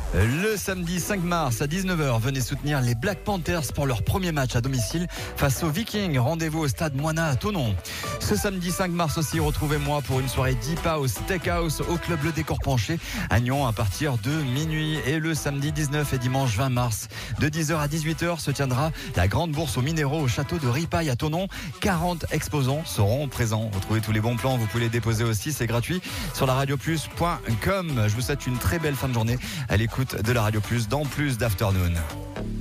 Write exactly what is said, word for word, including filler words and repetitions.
Le samedi cinq mars à dix-neuf heures, venez soutenir les Black Panthers pour leur premier match à domicile face aux Vikings. Rendez-vous au stade Moina à Thonon. Ce samedi cinq mars aussi, retrouvez-moi pour une soirée Deep House Steakhouse au club Le Décor Penché à Nyon à partir de minuit. Et le samedi dix-neuf et dimanche vingt mars, de dix heures à dix-huit heures, se tiendra la grande bourse aux minéraux au château de Ripaille à Thonon. quarante exposants seront présents. Retrouvez tous les bons plans, vous pouvez les déposer aussi, c'est gratuit sur la radio plus point com. Je vous souhaite une très belle fin de journée à l'écoute de la Radio Plus dans Plus d'Afternoon.